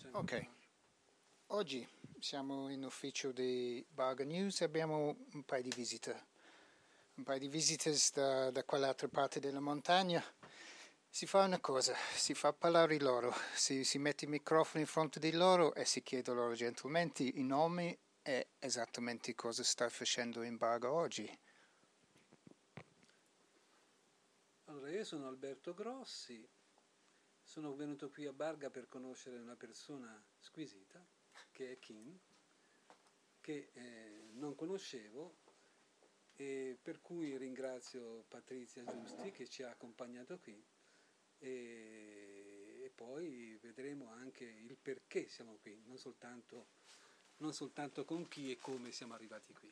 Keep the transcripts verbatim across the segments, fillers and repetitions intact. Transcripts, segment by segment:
Ok, oggi siamo in ufficio di Barga News e abbiamo un paio di visite, un paio di visite da, da quell'altra parte della montagna. Si fa una cosa, si fa parlare loro, si, si mette il microfono in fronte di loro e si chiede loro gentilmente i nomi e esattamente cosa sta facendo in Barga oggi. Allora, io sono Alberto Grossi, sono venuto qui a Barga per conoscere una persona squisita, che è Kim, che eh, non conoscevo e per cui ringrazio Patrizia Giusti che ci ha accompagnato qui e, e poi vedremo anche il perché siamo qui, non soltanto, non soltanto con chi e come siamo arrivati qui.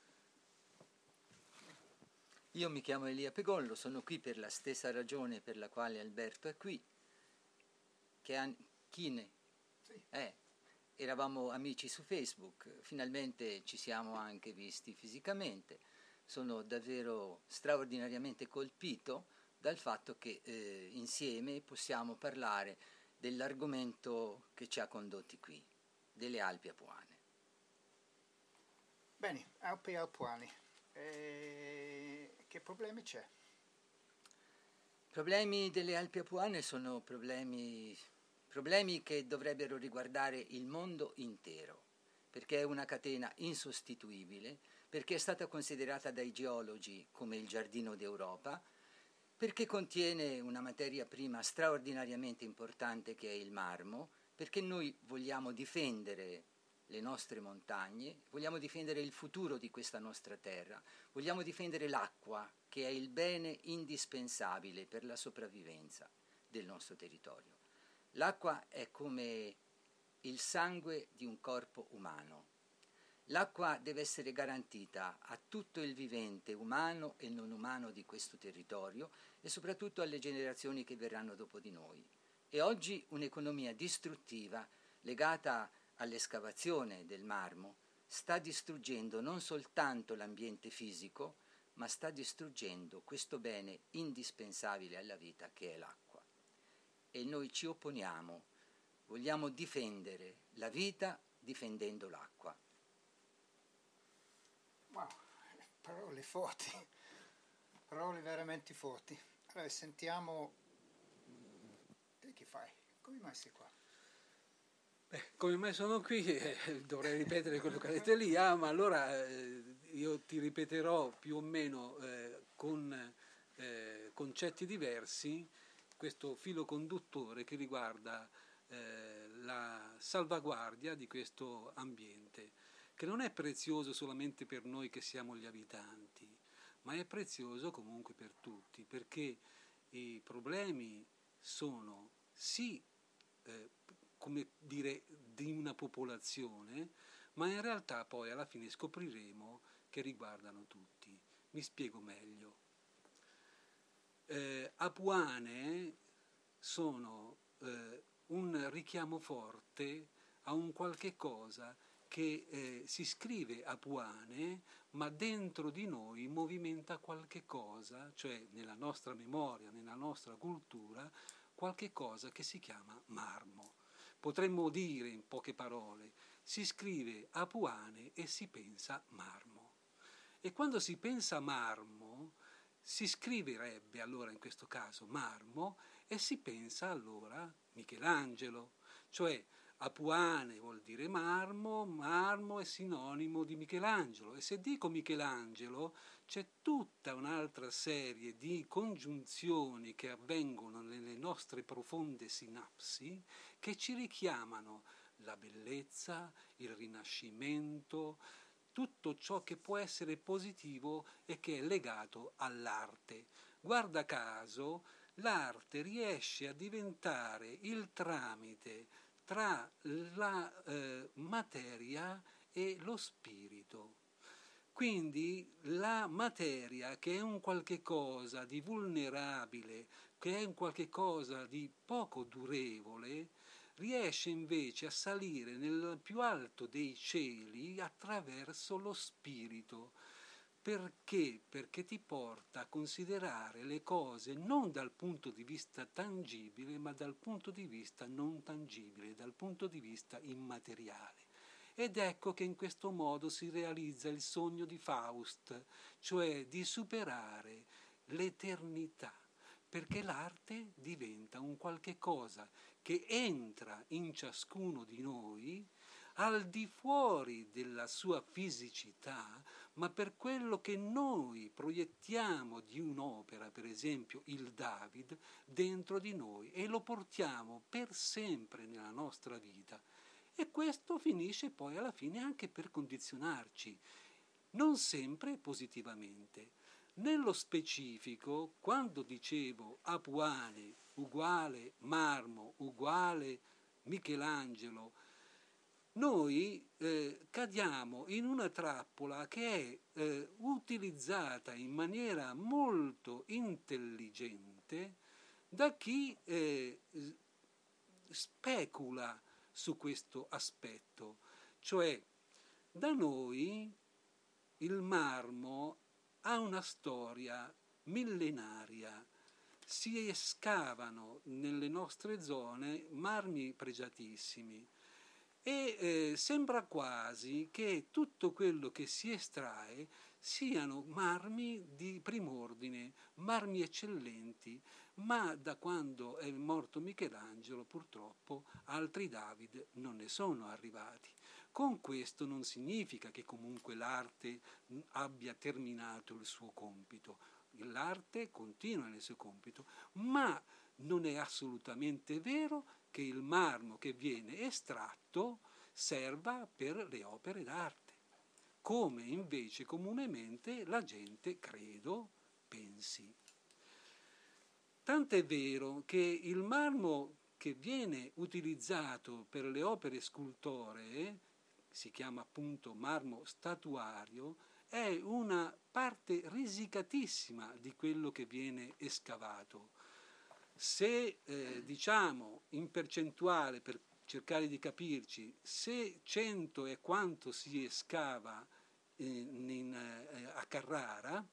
Io mi chiamo Elia Pegollo, sono qui per la stessa ragione per la quale Alberto è qui. Che an- chi ne? Sì. Eh, eravamo amici su Facebook, finalmente ci siamo anche visti fisicamente. Sono davvero straordinariamente colpito dal fatto che eh, insieme possiamo parlare dell'argomento che ci ha condotti qui, delle Alpi Apuane. Bene, Alpi Apuane, e che problemi c'è? I problemi delle Alpi Apuane sono problemi, problemi che dovrebbero riguardare il mondo intero, perché è una catena insostituibile, perché è stata considerata dai geologi come il giardino d'Europa, perché contiene una materia prima straordinariamente importante che è il marmo, perché noi vogliamo difendere le nostre montagne, vogliamo difendere il futuro di questa nostra terra, vogliamo difendere l'acqua, che è il bene indispensabile per la sopravvivenza del nostro territorio. L'acqua è come il sangue di un corpo umano. L'acqua deve essere garantita a tutto il vivente, umano e non umano, di questo territorio e soprattutto alle generazioni che verranno dopo di noi. E oggi un'economia distruttiva legata all'escavazione del marmo sta distruggendo non soltanto l'ambiente fisico, ma sta distruggendo questo bene indispensabile alla vita che è l'acqua. E noi ci opponiamo, vogliamo difendere la vita difendendo l'acqua. Wow, parole forti, parole veramente forti. Allora sentiamo, te che fai? Come mai sei qua? Beh, come mai sono qui? Eh, dovrei ripetere quello che ha detto Elia, ma allora eh, io ti ripeterò più o meno eh, con eh, concetti diversi questo filo conduttore che riguarda eh, la salvaguardia di questo ambiente, che non è prezioso solamente per noi che siamo gli abitanti, ma è prezioso comunque per tutti, perché i problemi sono sì eh, come dire, di una popolazione, ma in realtà poi alla fine scopriremo che riguardano tutti. Mi spiego meglio. Eh, Apuane sono eh, un richiamo forte a un qualche cosa che eh, si scrive Apuane, ma dentro di noi movimenta qualche cosa, cioè nella nostra memoria, nella nostra cultura, qualche cosa che si chiama marmo. Potremmo dire in poche parole, si scrive Apuane e si pensa marmo. E quando si pensa marmo, si scriverebbe allora in questo caso marmo e si pensa allora Michelangelo, cioè Apuane vuol dire marmo, marmo è sinonimo di Michelangelo e se dico Michelangelo c'è tutta un'altra serie di congiunzioni che avvengono nelle nostre profonde sinapsi che ci richiamano la bellezza, il rinascimento, tutto ciò che può essere positivo e che è legato all'arte. Guarda caso, l'arte riesce a diventare il tramite tra la eh, materia e lo spirito. Quindi la materia, che è un qualche cosa di vulnerabile, che è un qualche cosa di poco durevole, riesce invece a salire nel più alto dei cieli attraverso lo spirito. Perché? Perché ti porta a considerare le cose non dal punto di vista tangibile, ma dal punto di vista non tangibile, dal punto di vista immateriale. Ed ecco che in questo modo si realizza il sogno di Faust, cioè di superare l'eternità, perché l'arte diventa un qualche cosa che entra in ciascuno di noi al di fuori della sua fisicità, ma per quello che noi proiettiamo di un'opera, per esempio il David, dentro di noi e lo portiamo per sempre nella nostra vita. E questo finisce poi alla fine anche per condizionarci, non sempre positivamente. Nello specifico, quando dicevo Apuane uguale Marmo uguale Michelangelo, noi eh, cadiamo in una trappola che è eh, utilizzata in maniera molto intelligente da chi eh, specula su questo aspetto. Cioè, da noi il marmo ha una storia millenaria. Si scavano nelle nostre zone marmi pregiatissimi. E eh, sembra quasi che tutto quello che si estrae siano marmi di prim'ordine, marmi eccellenti, ma da quando è morto Michelangelo purtroppo altri David non ne sono arrivati. Con questo non significa che comunque l'arte abbia terminato il suo compito, l'arte continua nel suo compito, ma non è assolutamente vero che il marmo che viene estratto serva per le opere d'arte, come invece comunemente la gente, credo, pensi. Tant'è vero che il marmo che viene utilizzato per le opere scultoree, si chiama appunto marmo statuario, è una parte risicatissima di quello che viene escavato. Se eh, diciamo in percentuale, per cercare di capirci, se cento è quanto si escava in, in, eh, a Carrara,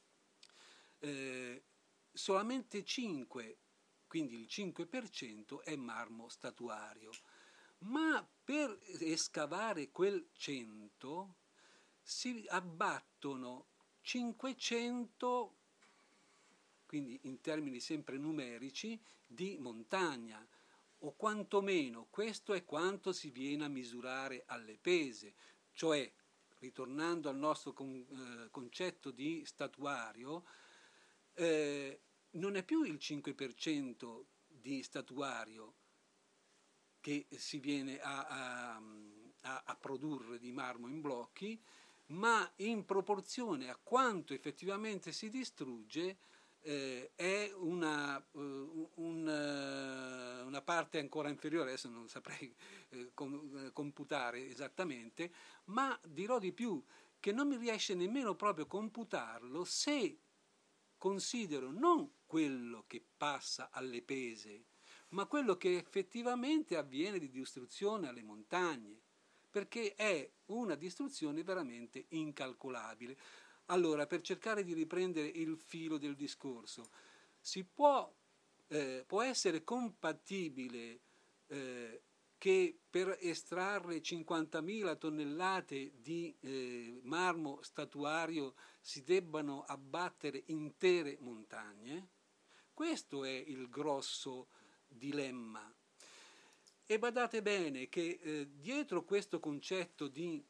eh, solamente cinque, quindi il cinque per cento è marmo statuario. Ma per escavare quel cento si abbattono cinquecento, quindi in termini sempre numerici, di montagna, o quantomeno questo è quanto si viene a misurare alle pese, cioè, ritornando al nostro con, eh, concetto di statuario, eh, non è più il cinque per cento di statuario che si viene a, a, a, a produrre di marmo in blocchi, ma in proporzione a quanto effettivamente si distrugge eh, è una, uh, un, uh, una parte ancora inferiore, adesso non saprei eh, com- computare esattamente, ma dirò di più, che non mi riesce nemmeno proprio a computarlo se considero non quello che passa alle pese, ma quello che effettivamente avviene di distruzione alle montagne, perché è una distruzione veramente incalcolabile. Allora, per cercare di riprendere il filo del discorso, si può, eh, può essere compatibile eh, che per estrarre cinquantamila tonnellate di eh, marmo statuario si debbano abbattere intere montagne? Questo è il grosso dilemma. E badate bene che eh, dietro questo concetto di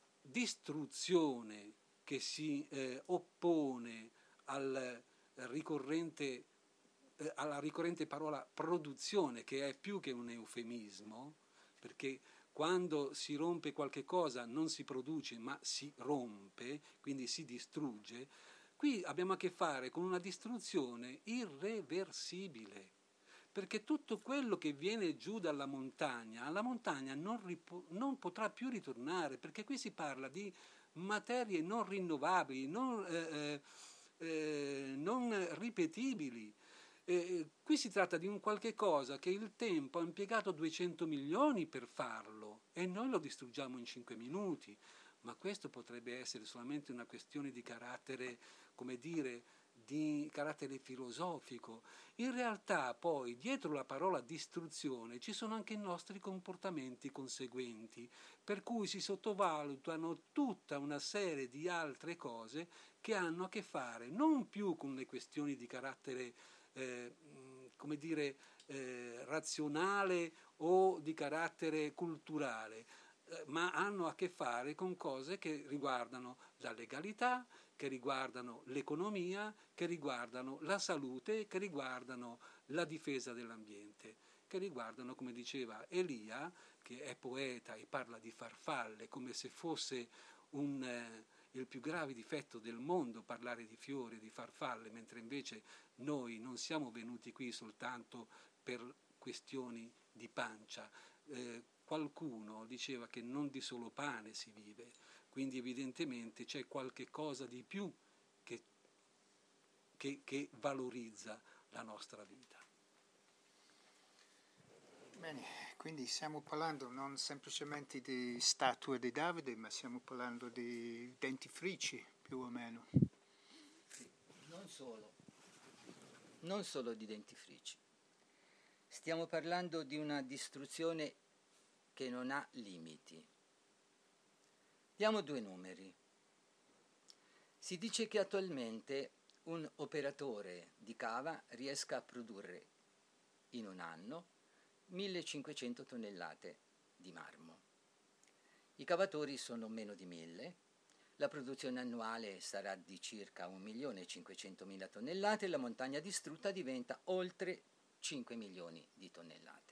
distruzione che si eh, oppone al ricorrente, eh, alla ricorrente parola produzione, che è più che un eufemismo, perché quando si rompe qualche cosa non si produce ma si rompe, quindi si distrugge, qui abbiamo a che fare con una distruzione irreversibile, perché tutto quello che viene giù dalla montagna, alla montagna non, ripo- non potrà più ritornare, perché qui si parla di materie non rinnovabili, non, eh, eh, non ripetibili. Eh, qui si tratta di un qualche cosa che il tempo ha impiegato duecento milioni per farlo e noi lo distruggiamo in cinque minuti. ma questo potrebbe essere solamente una questione di carattere, come dire, di carattere filosofico. In realtà poi dietro la parola distruzione ci sono anche i nostri comportamenti conseguenti, per cui si sottovalutano tutta una serie di altre cose che hanno a che fare non più con le questioni di carattere eh, come dire eh, razionale o di carattere culturale, eh, ma hanno a che fare con cose che riguardano la legalità, che riguardano l'economia, che riguardano la salute, che riguardano la difesa dell'ambiente, che riguardano, come diceva Elia, che è poeta e parla di farfalle come se fosse un, eh, il più grave difetto del mondo parlare di fiori, di farfalle, mentre invece noi non siamo venuti qui soltanto per questioni di pancia. Eh, qualcuno diceva che non di solo pane si vive, quindi evidentemente c'è qualche cosa di più che, che, che valorizza la nostra vita. Bene, quindi stiamo parlando non semplicemente di statue di Davide, ma stiamo parlando di dentifrici, più o meno. Non solo, non solo di dentifrici. Stiamo parlando di una distruzione che non ha limiti. Diamo due numeri. Si dice che attualmente un operatore di cava riesca a produrre in un anno millecinquecento tonnellate di marmo. I cavatori sono meno di mille, la produzione annuale sarà di circa un milione e cinquecentomila tonnellate e la montagna distrutta diventa oltre cinque milioni di tonnellate.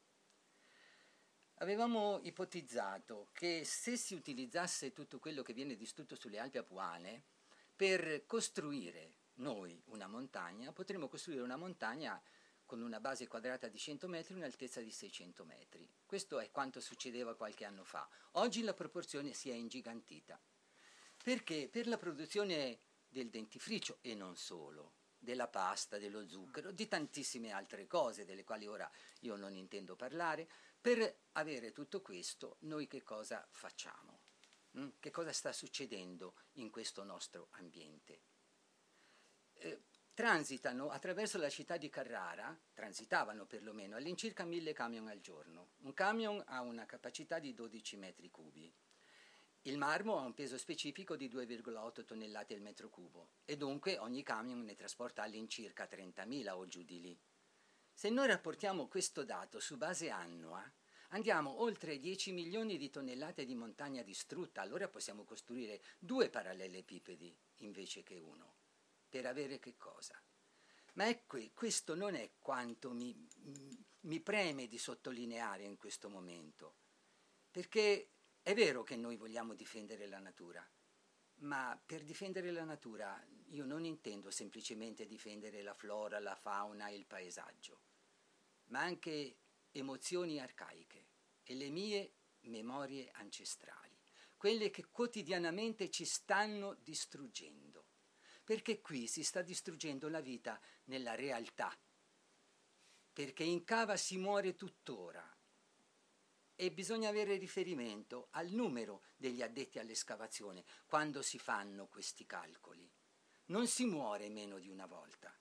Avevamo ipotizzato che se si utilizzasse tutto quello che viene distrutto sulle Alpi Apuane per costruire noi una montagna, potremmo costruire una montagna con una base quadrata di cento metri e un'altezza di seicento metri. Questo è quanto succedeva qualche anno fa. Oggi la proporzione si è ingigantita. Perché per la produzione del dentifricio, e non solo, della pasta, dello zucchero, di tantissime altre cose, delle quali ora io non intendo parlare, per avere tutto questo noi che cosa facciamo? Mm? Che cosa sta succedendo in questo nostro ambiente? Eh, transitano attraverso la città di Carrara, transitavano perlomeno all'incirca mille camion al giorno. Un camion ha una capacità di dodici metri cubi. Il marmo ha un peso specifico di due virgola otto tonnellate al metro cubo e dunque ogni camion ne trasporta all'incirca trentamila o giù di lì. Se noi rapportiamo questo dato su base annua, andiamo oltre dieci milioni di tonnellate di montagna distrutta, allora possiamo costruire due parallelepipedi invece che uno. Per avere che cosa? Ma è qui, questo non è quanto mi, mi preme di sottolineare in questo momento, perché è vero che noi vogliamo difendere la natura, ma per difendere la natura io non intendo semplicemente difendere la flora, la fauna e il paesaggio, ma anche emozioni arcaiche e le mie memorie ancestrali, quelle che quotidianamente ci stanno distruggendo. Perché qui si sta distruggendo la vita nella realtà, perché in cava si muore tuttora e bisogna avere riferimento al numero degli addetti all'escavazione quando si fanno questi calcoli. Non si muore meno di una volta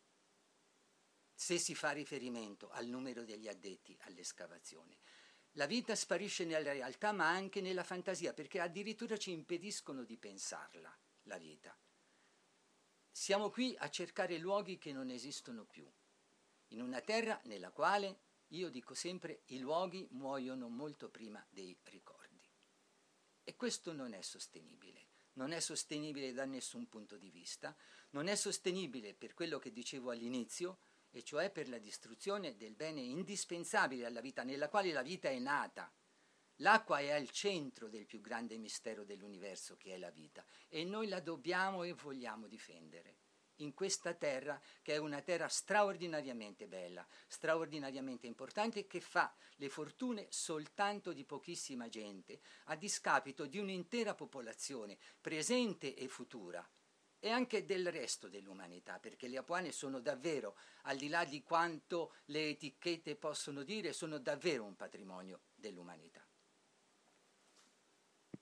se si fa riferimento al numero degli addetti all'escavazione. La vita sparisce nella realtà ma anche nella fantasia, perché addirittura ci impediscono di pensarla, la vita. Siamo qui a cercare luoghi che non esistono più, in una terra nella quale, io dico sempre, i luoghi muoiono molto prima dei ricordi. E questo non è sostenibile, non è sostenibile da nessun punto di vista, non è sostenibile per quello che dicevo all'inizio, e cioè per la distruzione del bene indispensabile alla vita, nella quale la vita è nata. L'acqua è al centro del più grande mistero dell'universo che è la vita e noi la dobbiamo e vogliamo difendere in questa terra che è una terra straordinariamente bella, straordinariamente importante, che fa le fortune soltanto di pochissima gente a discapito di un'intera popolazione presente e futura e anche del resto dell'umanità, perché le Apuane sono davvero, al di là di quanto le etichette possono dire, sono davvero un patrimonio dell'umanità.